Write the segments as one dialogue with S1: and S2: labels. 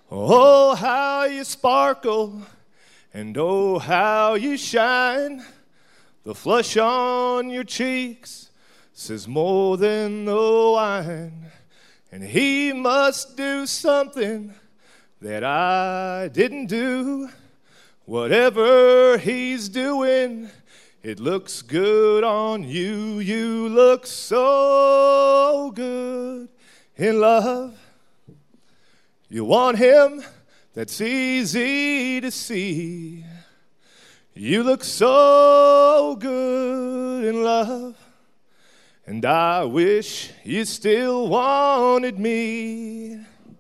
S1: Oh, how you sparkle, and oh, how you shine. The flush on your cheeks says more than the wine. And he must do something that I didn't do. Whatever he's doing, it looks good on you. You look so good in love. You want him? That's easy to see. You look so good in love. And I wish you still wanted me.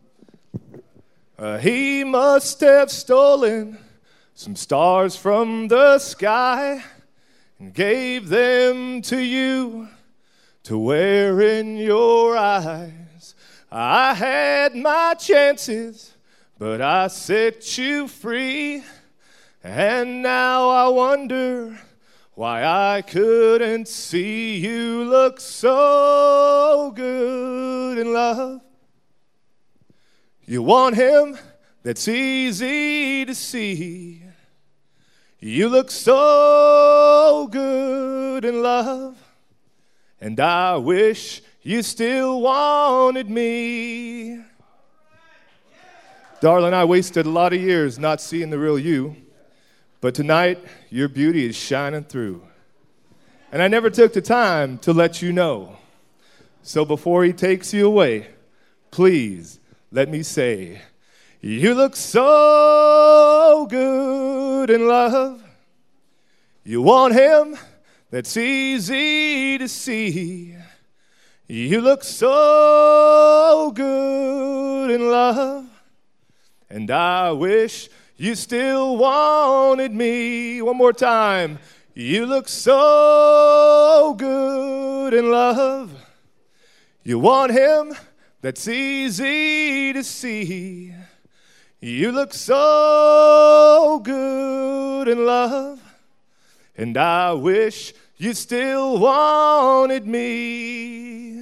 S1: He must have stolen some stars from the sky and gave them to you to wear in your eyes. I had my chances, but I set you free. And now I wonder why I couldn't see. You look so good in love. You want him? That's easy to see. You look so good in love. And I wish you still wanted me. Darling, I wasted a lot of years not seeing the real you. But tonight, your beauty is shining through. And I never took the time to let you know. So before he takes you away, please let me say, you look so good in love. You want him? That's easy to see. You look so good in love. And I wish you still wanted me. One more time. You look so good in love. You want him? That's easy to see. You look so good in love. And I wish you still wanted me.